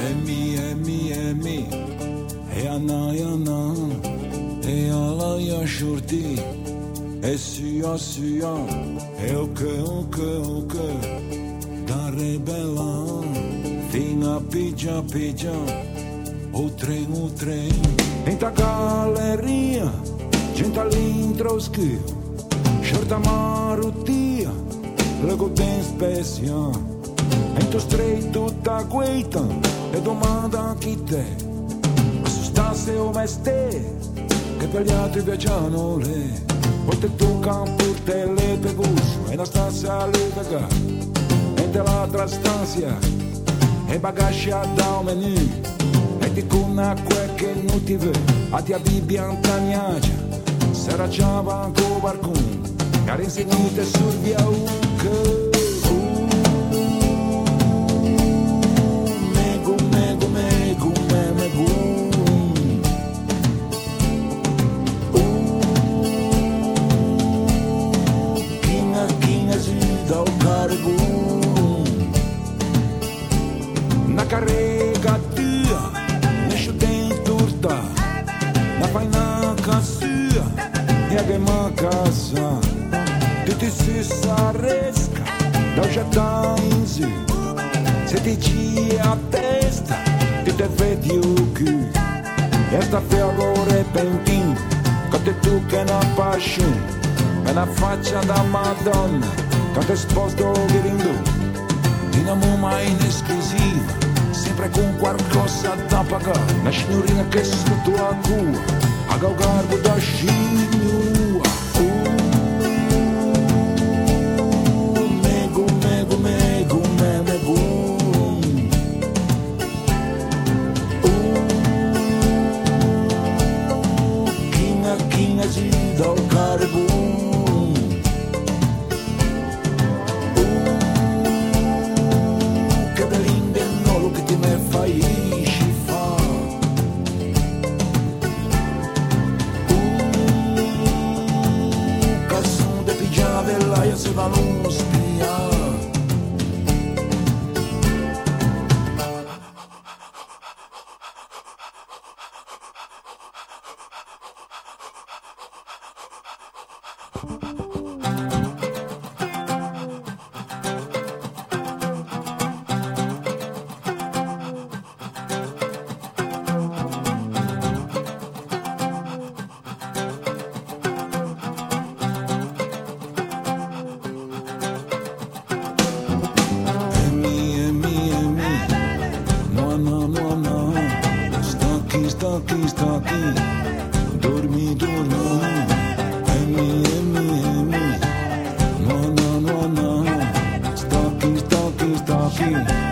Emi, e ana, e ala ya shurti, e suya, e ok, da rebela, fino a pigia, o trem, entra galleria, gente all'intro schifo, shorta marutia, logo bem special. Entro stretto tutta guita e domanda a chi te, ma sostanze o meste che per gli altri piacciono le volte tu campo te le peguso e la stanza le vega e l'altra stanza e bagaggi da un menù e di con acqua che non ti vede a ti abbia antagnagia sarà già banco barcun care insegnite sul via uca. Na carrega tua, nesce dentro turta, na faina cassia, e a gema casa, tu ti si sarresca, da già tanzi, se ti ci a testa, tu te vedi o cu, e sta fiago repentin, che te tu che na passione, e na faccia da Madonna, che te sposto girindo. Dinamo mai inesclusiva, sempre con qualcosa da pagare. Una signorina che sotto a cura, a gaugarbo da scignua. Mego. Quina gira o carbo. Se va lo spia sta qui, dormi, Emi, no, sta qui.